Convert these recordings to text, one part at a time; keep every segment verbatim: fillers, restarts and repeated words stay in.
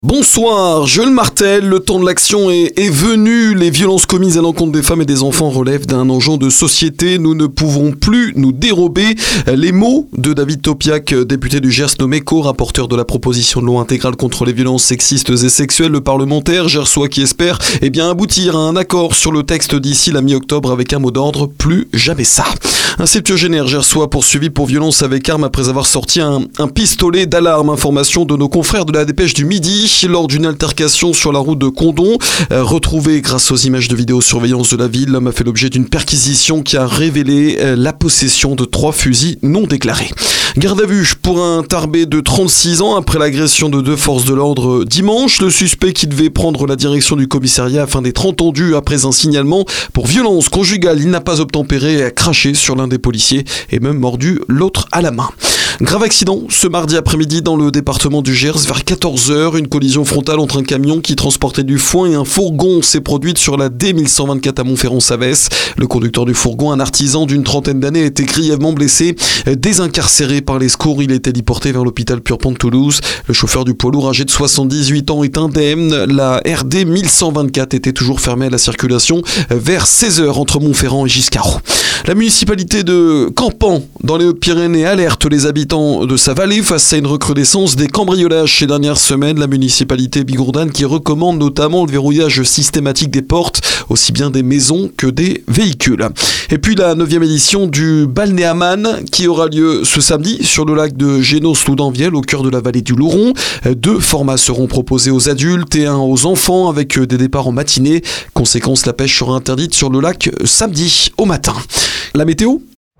Bonsoir, je le martèle, le temps de l'action est, est venu. Les violences commises à l'encontre des femmes et des enfants relèvent d'un enjeu de société. Nous ne pouvons plus nous dérober. Les mots de David Topiak, député du Gers nommé co-rapporteur de la proposition de loi intégrale contre les violences sexistes et sexuelles, le parlementaire gersois qui espère eh bien, aboutir à un accord sur le texte d'ici la mi-octobre avec un mot d'ordre, plus jamais ça. Un septuagénaire gersois poursuivi pour violence avec arme après avoir sorti un, un pistolet d'alarme. Information de nos confrères de la Dépêche du Midi. Lors d'une altercation sur la route de Condom, euh, retrouvé grâce aux images de vidéosurveillance de la ville, l'homme a fait l'objet d'une perquisition qui a révélé euh, la possession de trois fusils non déclarés. Garde à vue pour un tarbé de trente-six ans après l'agression de deux forces de l'ordre dimanche. Le suspect qui devait prendre la direction du commissariat afin d'être entendu après un signalement pour violence conjugale, il n'a pas obtempéré, a craché sur l'un des policiers et même mordu l'autre à la main. Grave accident ce mardi après-midi dans le département du Gers vers quatorze heures. Une collision frontale entre un camion qui transportait du foin et un fourgon s'est produite sur la D mille cent vingt-quatre à Montferrand-Savès. Le conducteur du fourgon, un artisan d'une trentaine d'années, a été grièvement blessé. Désincarcéré par les secours, il a été déporté vers l'hôpital Purpan de Toulouse. Le chauffeur du poids lourd âgé de soixante-dix-huit ans est indemne. La R D mille cent vingt-quatre était toujours fermée à la circulation vers seize heures entre Montferrand et Giscaro. La municipalité de Campan dans les Hautes-Pyrénées alerte les habitants de sa vallée face à une recrudescence des cambriolages ces dernières semaines. La municipalité bigourdane qui recommande notamment le verrouillage systématique des portes, aussi bien des maisons que des véhicules. Et puis la neuvième édition du Balnéaman qui aura lieu ce samedi sur le lac de Génos-Loudanviel au cœur de la vallée du Louron. Deux formats seront proposés aux adultes et un aux enfants avec des départs en matinée. Conséquence, la pêche sera interdite sur le lac samedi au matin. La météo ?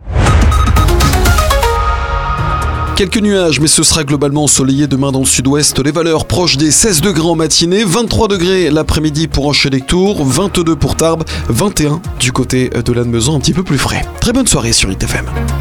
Quelques nuages, mais ce sera globalement ensoleillé demain dans le sud-ouest. Les valeurs proches des seize degrés en matinée, vingt-trois degrés l'après-midi pour Enchéllectour, vingt-deux pour Tarbes, vingt et un du côté de Lannemezan, un petit peu plus frais. Très bonne soirée sur I T F M.